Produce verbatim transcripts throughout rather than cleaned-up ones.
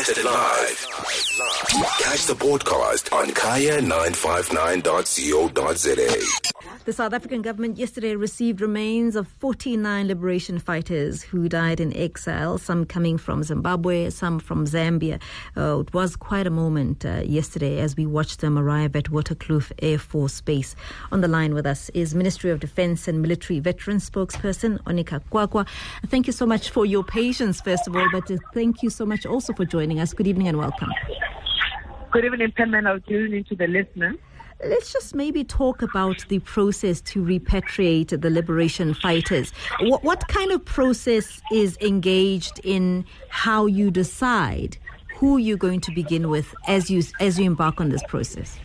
Broadcasted live. Catch the podcast on kaya nine five nine dot co dot za. The South African government yesterday received remains of forty-nine liberation fighters who died in exile, some coming from Zimbabwe, some from Zambia. Uh, it was quite a moment uh, yesterday as we watched them arrive at Waterkloof Air Force Base. On the line with us is Ministry of Defence and Military Veterans spokesperson Onika Kwakwa. Thank you so much for your patience, first of all, but uh, thank you so much also for joining us. Good evening and welcome. Good evening, Pamela. I'll tune into the listener. Let's just maybe talk about the process to repatriate the liberation fighters. What, what kind of process is engaged in how you decide who you're going to begin with as you as you embark on this process?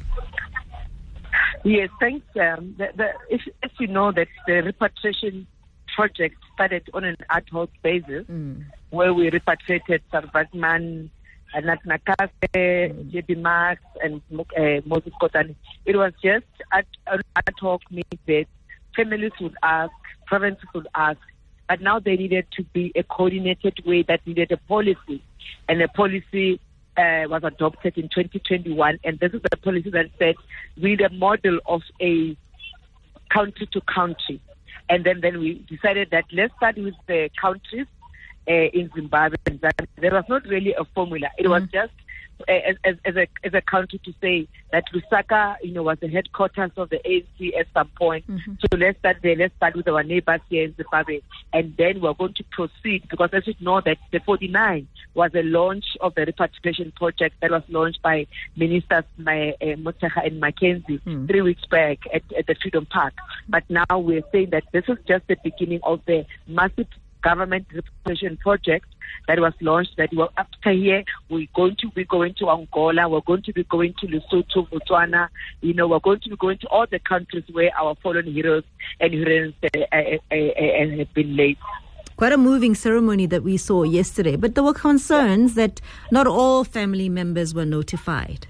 Yes, thanks. Um, the, the, if, as you know, that the repatriation project started on an ad hoc basis, mm. where we repatriated Sarvatman, Nat Nakase, J B Max, and uh, Moses Kotane. It was just at an ad hoc meeting that families would ask, provinces would ask, but now they needed to be a coordinated way that needed a policy. And the policy uh, was adopted in twenty twenty-one, and this is the policy that said we need a model of a country to country. And then, then we decided that let's start with the countries. Uh, in Zimbabwe, there was not really a formula. It mm-hmm. was just uh, as, as, as, a, as a country to say that Lusaka, you know, was the headquarters of the A N C at some point. Mm-hmm. So let's start there. Let's start with our neighbors here in Zimbabwe, and then we're going to proceed because as you know that the forty-nine was a launch of the repatriation project that was launched by Ministers my, uh, Motshekga and Mackenzie mm-hmm. three weeks back at, at the Freedom Park. But now we're saying that this is just the beginning of the massive government repatriation project that was launched, that well, after here we're going to be going to Angola, we're going to be going to Lesotho, Botswana, you know, we're going to be going to all the countries where our fallen heroes and heroines uh, uh, uh, uh, have been laid. Quite a moving ceremony that we saw yesterday, but there were concerns yeah. that not all family members were notified.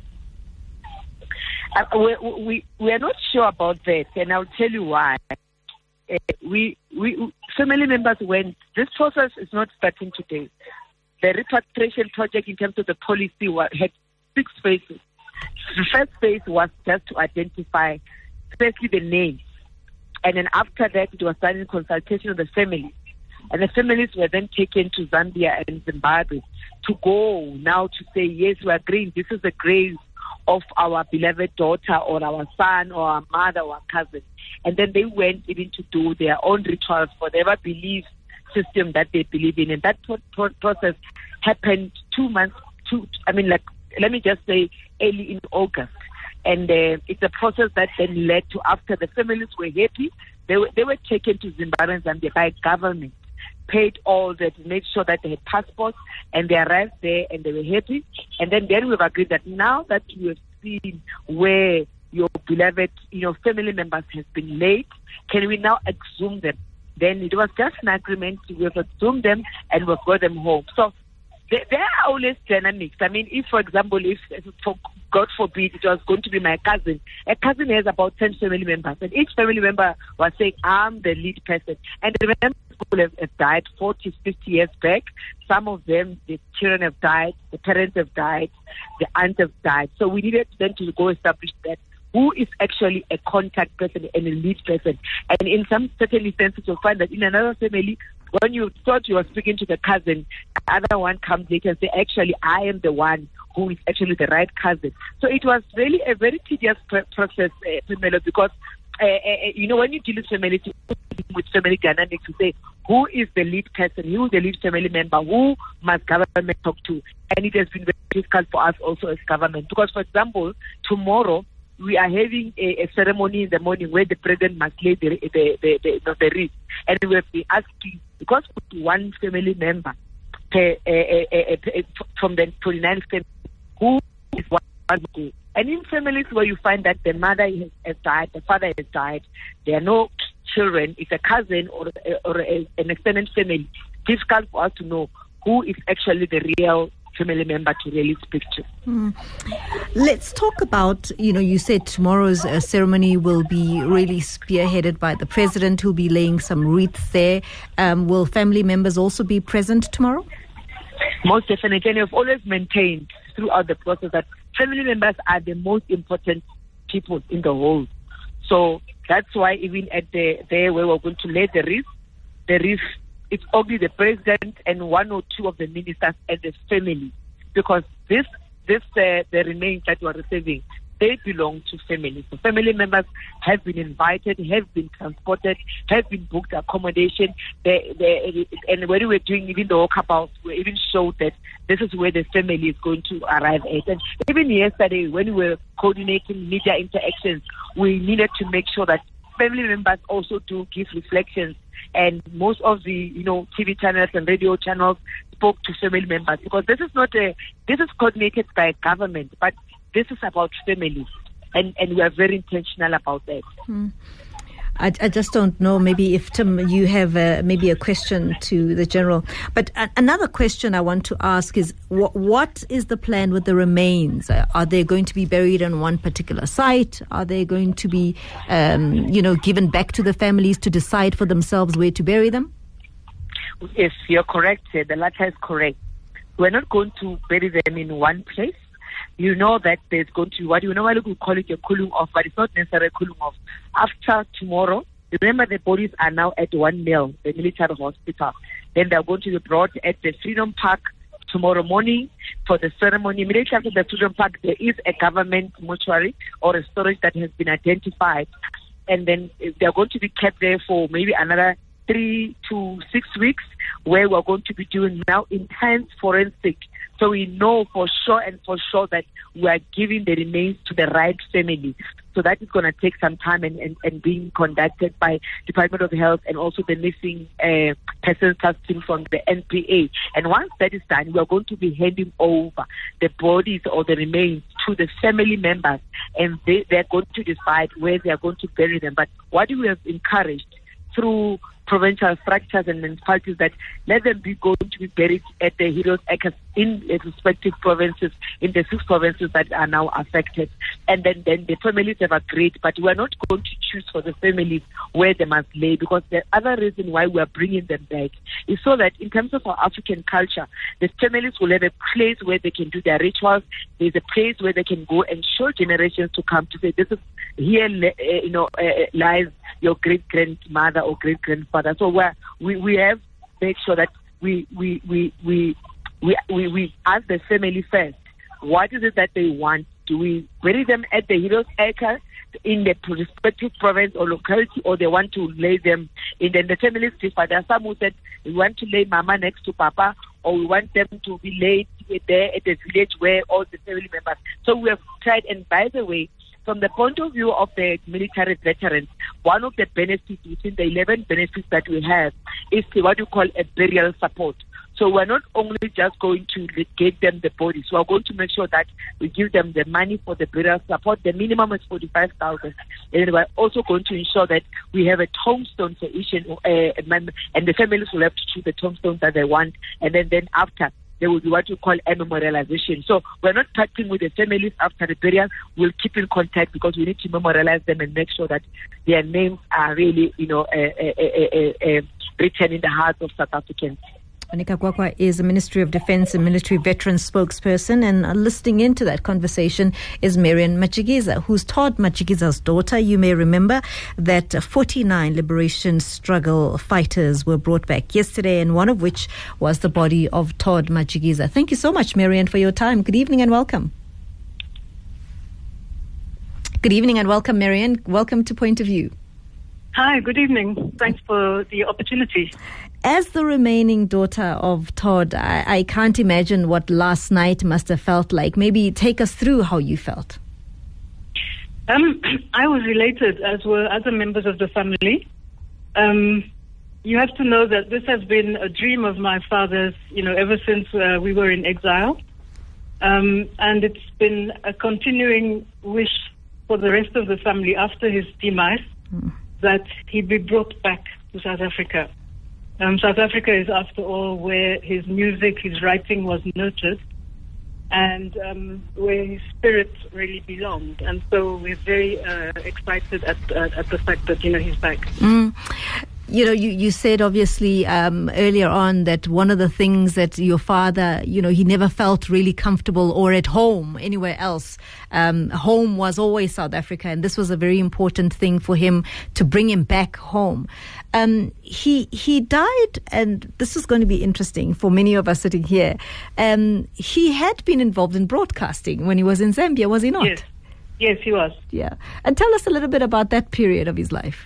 Uh, we, we, we are not sure about that, and I'll tell you why. Uh, we, we, family members went, this process is not starting today. The repatriation project in terms of the policy was, had six phases. The first phase was just to identify, firstly, the names. And then after that, it was done in consultation with the families. And the families were then taken to Zambia and Zimbabwe to go now to say, yes, we agree, this is the grave of our beloved daughter or our son or our mother or our cousin. And then they went even to do their own rituals for whatever belief system that they believe in. And that pro- pro- process happened two months, two, I mean, like, let me just say early in August. And uh, it's a process that then led to, after the families were happy, they were, they were taken to Zimbabwe and Zambia by government, paid all that to make sure that they had passports, and they arrived there and they were happy. And then, then we've agreed that now that you have seen where your beloved, you know, family members have been laid, can we now exhume them? Then it was just an agreement. We've exhumed them and we've got them home. So there, there are always dynamics. I mean, if, for example, if, if for God forbid, it was going to be my cousin, a cousin has about ten family members, and each family member was saying, I'm the lead person. And remember, people have, have died forty, fifty years back. Some of them, the children have died, the parents have died, the aunts have died. So we needed then to go establish that who is actually a contact person and a lead person. And in some certain instances, you'll find that in another family, when you thought you were speaking to the cousin, the other one comes later and say, actually, I am the one who is actually the right cousin. So it was really a very tedious pr- process, uh, because, uh, uh, you know, when you deal with family, with family dynamics, you say, who is the lead person, who is the lead family member, who must government talk to? And it has been very difficult for us also as government. Because, for example, tomorrow, we are having a, a ceremony in the morning where the president must lay the the the, the, the, the wreath, and we have been asking, because one family member per, uh, uh, uh, from the twenty-nine families, who is one who? And in families where you find that the mother has, has died, the father has died, there are no children, it's a cousin or or a, an extended family. Difficult for us to know who is actually the real family member to really speak to. Mm. Let's talk about, you know, you said tomorrow's uh, ceremony will be really spearheaded by the president, who'll be laying some wreaths there. Um, will family members also be present tomorrow? Most definitely. And I've always maintained throughout the process that family members are the most important people in the whole. So that's why even at the there where we're going to lay the wreath, the wreath, it's only the president and one or two of the ministers and the family, because this this uh, the remains that we're receiving, they belong to families. So family members have been invited, have been transported, have been booked accommodation. They, they, and when we were doing even the walkabouts, we even showed that this is where the family is going to arrive at. And even yesterday, when we were coordinating media interactions, we needed to make sure that family members also do give reflections. And most of the, you know, T V channels and radio channels spoke to family members, because this is not a, this is coordinated by government, but this is about families, and, and we are very intentional about that. Hmm. I, I just don't know, maybe if, Tim, you have uh, maybe a question to the General. But a- another question I want to ask is, wh- what is the plan with the remains? Uh, are they going to be buried on one particular site? Are they going to be, um, you know, given back to the families to decide for themselves where to bury them? Yes, you're correct. The latter is correct. We're not going to bury them in one place. You know that there's going to be what you normally would call it a cooling off, but it's not necessarily a cooling off. After tomorrow, remember the bodies are now at one mil, the military hospital. Then they're going to be brought at the Freedom Park tomorrow morning for the ceremony. Immediately after the Freedom Park, there is a government mortuary or a storage that has been identified. And then they're going to be kept there for maybe another three to six weeks, where we're going to be doing now intense forensic. So we know for sure and for sure that we are giving the remains to the right family. So that is going to take some time and, and, and being conducted by Department of Health and also the missing uh, persons task team from the N P A. And once that is done, we are going to be handing over the bodies or the remains to the family members, and they, they're going to decide where they are going to bury them. But what we have encouraged through provincial structures and municipalities, that let them be going to be buried at the Heroes Acres in the respective provinces, in the six provinces that are now affected. And then, then the families have agreed, but we are not going to choose for the families where they must lay, because the other reason why we are bringing them back is so that in terms of our African culture, the families will have a place where they can do their rituals. There's a place where they can go and show generations to come to say, this is here, uh, you know, uh, lies your great-grandmother or great-grandfather. So we're, we we have made sure that we we we we we we, we ask the family first, what is it that they want? Do we bury them at the Heroes Acre in the respective province or locality, or they want to lay them in the, the families differ. There are some who said we want to lay Mama next to Papa, or we want them to be laid there at the village where all the family members. So we have tried, and by the way, from the point of view of the military veterans, one of the benefits within the eleven benefits that we have is what you call a burial support. So we're not only just going to give them the bodies, we're going to make sure that we give them the money for the burial support. The minimum is forty-five thousand. And we're also going to ensure that we have a tombstone for each and, uh, member, and the families will have to choose the tombstone that they want. And then, then after, there will be what you call a memorialization. So we're not parting with the families after the burial. We'll keep in contact, because we need to memorialize them and make sure that their names are really, you know, uh, uh, uh, uh, uh, written in the hearts of South Africans. Monica Gwakwa is the Ministry of Defence and Military Veterans spokesperson, and uh, listening into that conversation is Marion Matshikiza, who's Todd Matshikiza's daughter. You may remember that uh, forty-nine liberation struggle fighters were brought back yesterday, and one of which was the body of Todd Matshikiza. Thank you so much, Marion, for your time. Good evening and welcome. Good evening and welcome, Marion. Welcome to Point of View. Hi, good evening. Thanks for the opportunity. As the remaining daughter of Todd, I, I can't imagine what last night must have felt like. Maybe take us through how you felt. Um, I was elated, as were other members of the family. Um, you have to know that this has been a dream of my father's, you know, ever since uh, we were in exile. Um, and it's been a continuing wish for the rest of the family after his demise, mm. that he be brought back to South Africa. Um, South Africa is, after all, where his music, his writing was nurtured, and um, where his spirit really belonged. And so we're very uh, excited at, uh, at the fact that, you know, he's back. Mm. you know, you, you said obviously um, earlier on that one of the things that your father, you know, he never felt really comfortable or at home anywhere else. Um, home was always South Africa, and this was a very important thing for him to bring him back home. Um, he he died, and this is going to be interesting for many of us sitting here. Um, he had been involved in broadcasting when he was in Zambia, was he not? Yes, yes, he was. Yeah, and tell us a little bit about that period of his life.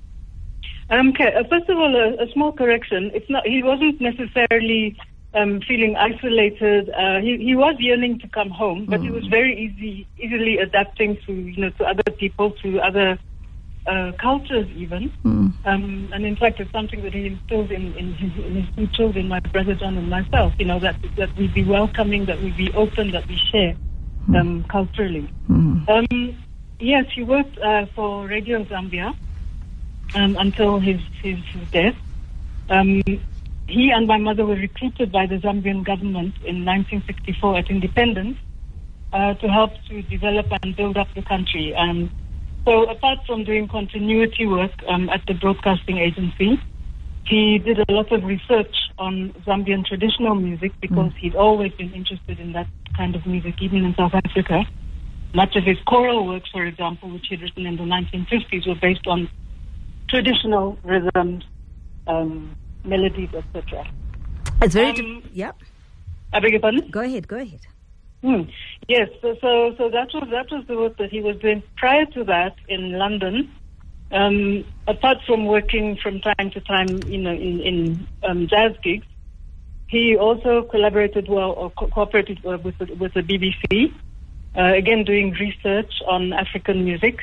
Um, okay. uh, first of all, a, a small correction. It's not. He wasn't necessarily um, feeling isolated. Uh, he he was yearning to come home, but mm. he was very easy, easily adapting to you know to other people, to other uh, cultures, even. Mm. Um, and in fact, it's something that he instilled in in his, in his two children, my brother John and myself. You know that that we be welcoming, that we be open, that we share mm. um, culturally. Mm. Um, yes, he worked uh, for Radio Zambia. Um, until his, his, his death. Um, he and my mother were recruited by the Zambian government in nineteen sixty-four at independence uh, to help to develop and build up the country. Um, so apart from doing continuity work um, at the broadcasting agency, he did a lot of research on Zambian traditional music because mm. he'd always been interested in that kind of music, even in South Africa. Much of his choral works, for example, which he'd written in the nineteen fifties, were based on traditional rhythms, um, melodies, et cetera. It's very, um, di- yeah. I beg your pardon? Go ahead, go ahead. Hmm. Yes, so, so so that was that was the work that he was doing. Prior to that, in London, um, apart from working from time to time, you know, in in um, jazz gigs, he also collaborated well or co- cooperated well with the, with the B B C. Uh, again, doing research on African music.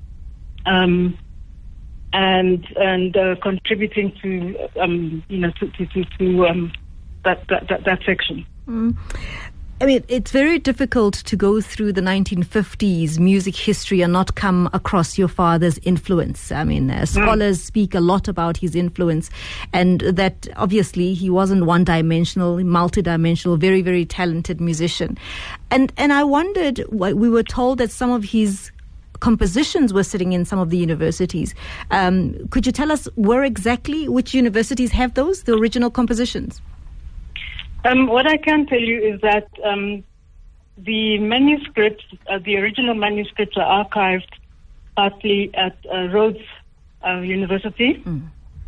Um, and and uh, contributing to um, you know to to, to, to um, that, that that that section. Mm. I mean, it's very difficult to go through the nineteen fifties music history and not come across your father's influence. I mean, uh, scholars mm. speak a lot about his influence, and that obviously he wasn't one-dimensional, multi-dimensional, very, very talented musician. And and I wondered, we were told that some of his compositions were sitting in some of the universities. Um, could you tell us where exactly, which universities have those, the original compositions? Um, what I can tell you is that um, the manuscripts, uh, the original manuscripts are archived partly at uh, Rhodes uh, University. Mm.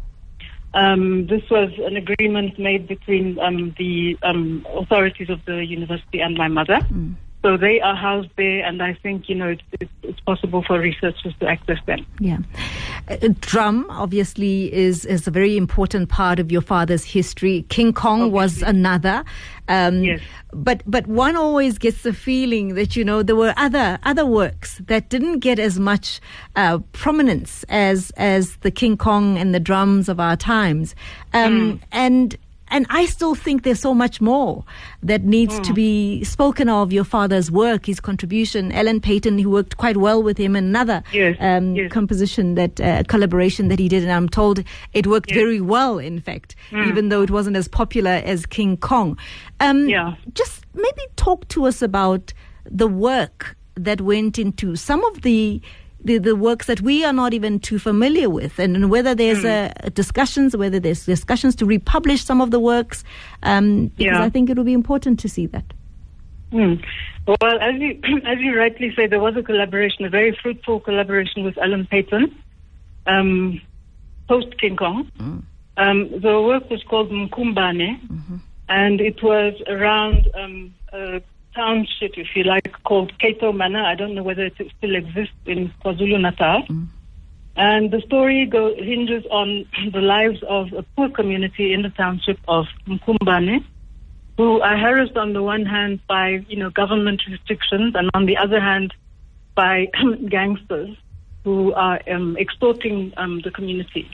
Um, this was an agreement made between um, the um, authorities of the university and my mother. Mm. So they are housed there, and I think, you know, it's, it's, it's possible for researchers to access them. Yeah. Uh, drum, obviously, is, is a very important part of your father's history. King Kong obviously. was another. Um, yes. But but one always gets the feeling that, you know, there were other other works that didn't get as much uh, prominence as as the King Kong and the drums of our times. Um, mm. And... And I still think there's so much more that needs mm. to be spoken of, your father's work, his contribution. Ellen Payton, who worked quite well with him, another yes. Um, yes. composition, that uh, collaboration that he did. And I'm told it worked yes. very well, in fact, mm. even though it wasn't as popular as King Kong. Um, yeah. Just maybe talk to us about the work that went into some of the The, the works that we are not even too familiar with, and, and whether there's mm. uh, discussions, whether there's discussions to republish some of the works, um, because yeah. I think it will be important to see that. Mm. Well, as you as you rightly say, there was a collaboration, a very fruitful collaboration with Ellen Payton, um, post King Kong. Mm. Um, the work was called Mkumbane, mm-hmm. and it was around um, uh, township, if you like, called Cato Manor. I don't know whether it still exists in KwaZulu-Natal. Mm. And the story go, hinges on the lives of a poor community in the township of Mkumbane, who are harassed on the one hand by, you know, government restrictions, and on the other hand by gangsters who are um, extorting um, the community.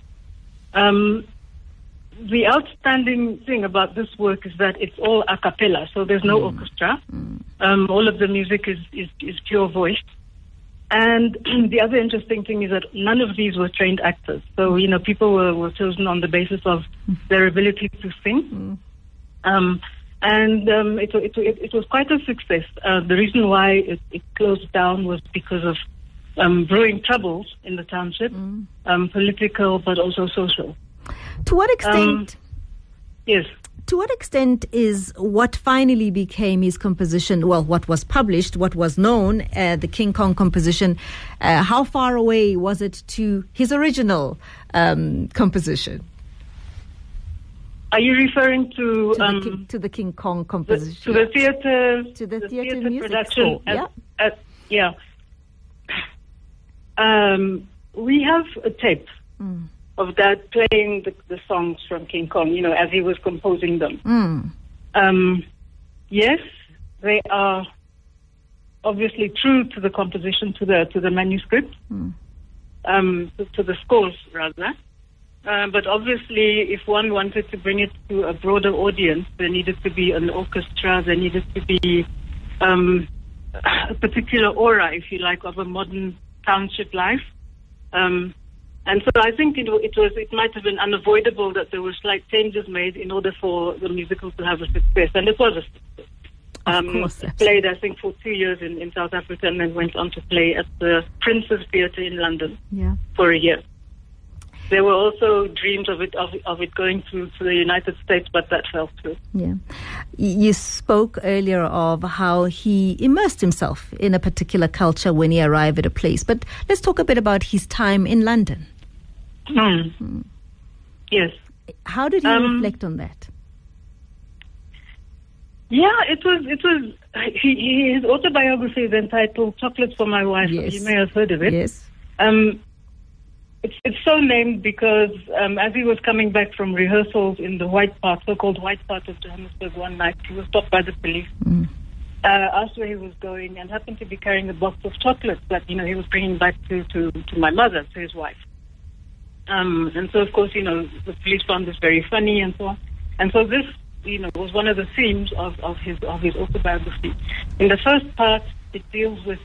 Um, The outstanding thing about this work is that it's all a cappella, so there's no mm. orchestra. Mm. Um, all of the music is, is, is pure voice. And the other interesting thing is that none of these were trained actors. So, you know, people were, were chosen on the basis of their ability to sing. Mm. Um, and um, it, it, it, it was quite a success. Uh, the reason why it, it closed down was because of um, brewing troubles in the township, mm. um, political but also social. To what extent? Um, yes. To what extent is what finally became his composition, well, what was published, what was known, uh, the King Kong composition, uh, how far away was it to his original um, composition? Are you referring to... To, um, the, King, to the King Kong composition? The, to the theatre... To the, the theatre, theatre music production. score, yeah. At, at, yeah. Um, we have a tape mm. of Dad playing the, the songs from King Kong, you know, as he was composing them. Mm. Um, yes, they are obviously true to the composition, to the to the manuscript, mm. um, to, to the scores, rather. Uh, but obviously, if one wanted to bring it to a broader audience, there needed to be an orchestra, there needed to be um, a particular aura, if you like, of a modern township life. Um, and so I think it, it was it might have been unavoidable that there were slight changes made in order for the musical to have a success, and it was a success. Um, of course, it played, I think, for two years in, in South Africa, and then went on to play at the Prince's Theatre in London yeah. for a year. There were also dreams of it of, of it going to, to the United States, but that fell through. Yeah, you spoke earlier of how he immersed himself in a particular culture when he arrived at a place. But let's talk a bit about his time in London. Mm. Mm. Yes. How did he um, reflect on that? Yeah, it was. It was. He, his autobiography is entitled "Chocolates for My Wife." Yes. You may have heard of it. Yes. Um, It's, it's so named because um, as he was coming back from rehearsals in the white part, so-called white part of Johannesburg one night, he was stopped by the police, mm. uh, asked where he was going, and happened to be carrying a box of chocolates that, you know, he was bringing back to, to, to my mother, to his wife. Um, and so, of course, you know, the police found this very funny and so on. And so this, you know, was one of the themes of, of his of his autobiography. In the first part, it deals with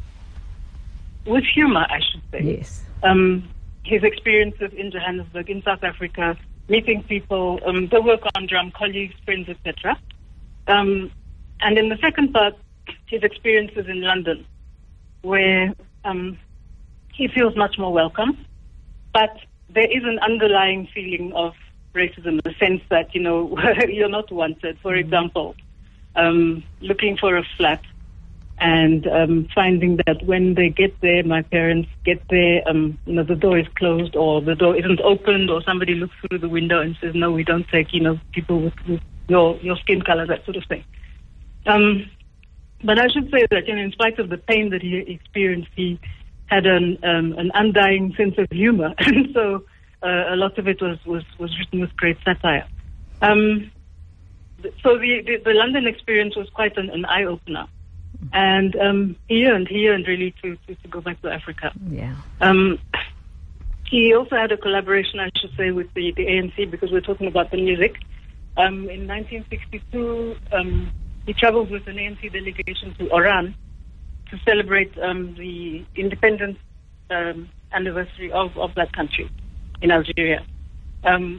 with humor, I should say. Yes. Um, his experiences in Johannesburg, in South Africa, meeting people, um, the work on drum, colleagues, friends, et cetera. Um, and in the second part, his experiences in London, where um, he feels much more welcome, but there is an underlying feeling of racism, in the sense that, you know, you're not wanted. For example, um, looking for a flat, and um, finding that when they get there, my parents get there, um, you know, the door is closed, or the door isn't opened, or somebody looks through the window and says, no, we don't take, you know, people with, with your, your skin color, that sort of thing. Um, but I should say that, you know, in spite of the pain that he experienced, he had an, um, an undying sense of humor. And so uh, a lot of it was, was, was written with great satire. Um, so the, the, the London experience was quite an, an eye-opener. And um, he yearned, he yearned really to, to, to go back to Africa. Yeah. Um, he also had a collaboration, I should say, with the, the A N C, because we're talking about the music. Um, in nineteen sixty-two, um, he traveled with an A N C delegation to Oran to celebrate um, the independence um, anniversary of, of that country in Algeria. Um,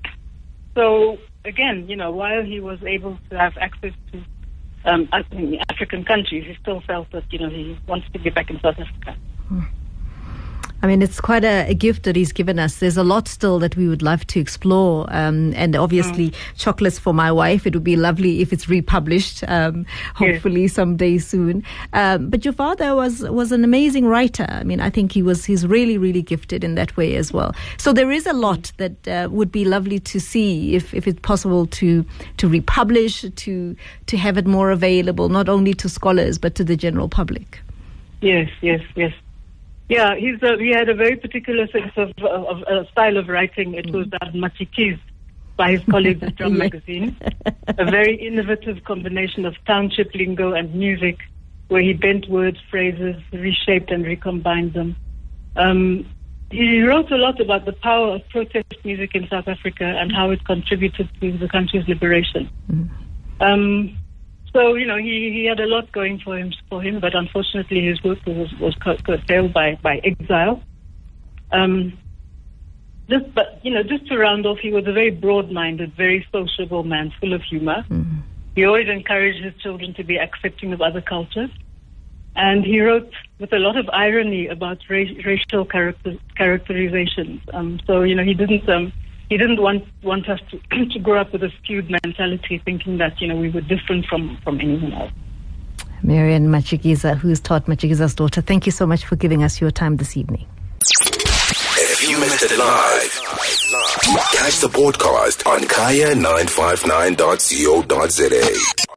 so, again, you know, while he was able to have access to Um, in African countries, he still felt that, you know, he wants to be back in South Africa. I mean, it's quite a, a gift that he's given us. There's a lot still that we would love to explore. Um, and obviously, mm. Chocolates for My Wife, it would be lovely if it's republished, um, hopefully yes. someday soon. Um, but your father was, was an amazing writer. I mean, I think he was he's really, really gifted in that way as well. So there is a lot that uh, would be lovely to see if, if it's possible to to republish, to to have it more available, not only to scholars, but to the general public. Yes, yes, yes. Yeah, he's uh, he had a very particular sense of, of, of uh, style of writing. It was that Machikis by his colleagues at Drum Magazine. A very innovative combination of township lingo and music, where he bent words, phrases, reshaped and recombined them. Um, he wrote a lot about the power of protest music in South Africa and how it contributed to the country's liberation. Mm. Um, So, you know, he, he had a lot going for him, for him, but unfortunately his work was, was curtailed by, by exile. Um, just, but, you know, just to round off, he was a very broad-minded, very sociable man, full of humor. Mm-hmm. He always encouraged his children to be accepting of other cultures. And he wrote with a lot of irony about ra- racial character- characterizations. Um, so, you know, he didn't um, he didn't want want us to, to grow up with a skewed mentality, thinking that, you know, we were different from, from anyone else. Marian Matshikiza, who's taught Matshikiza's daughter, thank you so much for giving us your time this evening. If you missed it live, catch the podcast on kaya nine five nine dot co dot za.